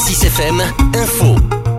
Cassis FM Info.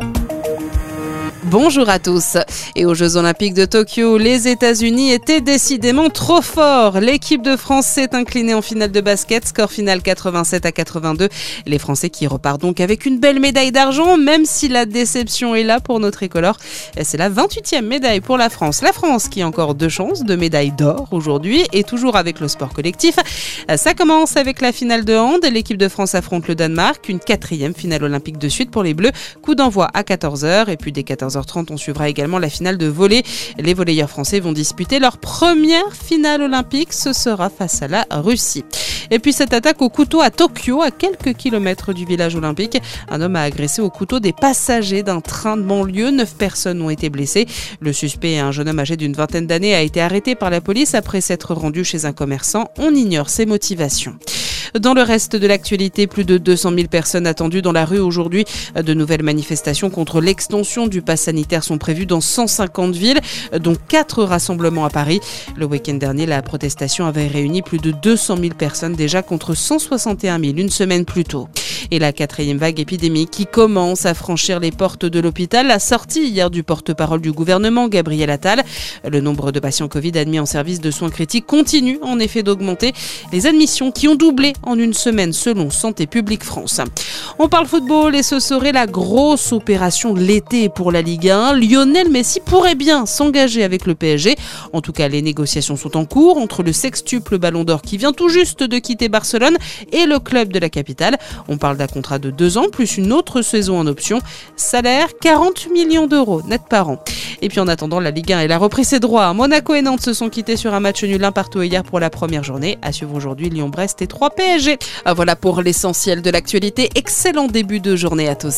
Bonjour à tous. Et aux Jeux Olympiques de Tokyo, les États-Unis étaient décidément trop forts. L'équipe de France s'est inclinée en finale de basket, score final 87-82. Les Français qui repartent donc avec une belle médaille d'argent, même si la déception est là pour nos tricolores. C'est la 28e médaille pour la France. La France qui a encore 2 chances de médaille d'or aujourd'hui et toujours avec le sport collectif. Ça commence avec la finale de hand. L'équipe de France affronte le Danemark. Une 4e finale olympique de suite pour les Bleus. Coup d'envoi à 14h et puis dès 14h30, on suivra également la finale de volley. Les volleyeurs français vont disputer leur première finale olympique. Ce sera face à la Russie. Et puis cette attaque au couteau à Tokyo, à quelques kilomètres du village olympique. Un homme a agressé au couteau des passagers d'un train de banlieue. 9 personnes ont été blessées. Le suspect, un jeune homme âgé d'une vingtaine d'années, a été arrêté par la police après s'être rendu chez un commerçant. On ignore ses motivations. Dans le reste de l'actualité, plus de 200 000 personnes attendues dans la rue aujourd'hui. De nouvelles manifestations contre l'extension du pass sanitaire sont prévues dans 150 villes, dont 4 rassemblements à Paris. Le week-end dernier, la protestation avait réuni plus de 200 000 personnes déjà contre 161 000 une semaine plus tôt. Et la 4e vague épidémique qui commence à franchir les portes de l'hôpital. La sortie hier du porte-parole du gouvernement, Gabriel Attal. Le nombre de patients Covid admis en service de soins critiques continue en effet d'augmenter. Les admissions qui ont doublé en une semaine selon Santé publique France. On parle football et ce serait la grosse opération de l'été pour la Ligue 1. Lionel Messi pourrait bien s'engager avec le PSG. En tout cas, les négociations sont en cours entre le sextuple Ballon d'Or qui vient tout juste de quitter Barcelone et le club de la capitale. On parle d'un contrat de 2 ans plus une autre saison en option. Salaire 40 millions d'euros net par an. Et puis en attendant, la Ligue 1, elle a repris ses droits. Monaco et Nantes se sont quittés sur un match nul 1 partout hier pour la première journée. À suivre aujourd'hui Lyon-Brest et 3 PSG. Voilà pour l'essentiel de l'actualité. Excellent début de journée à tous.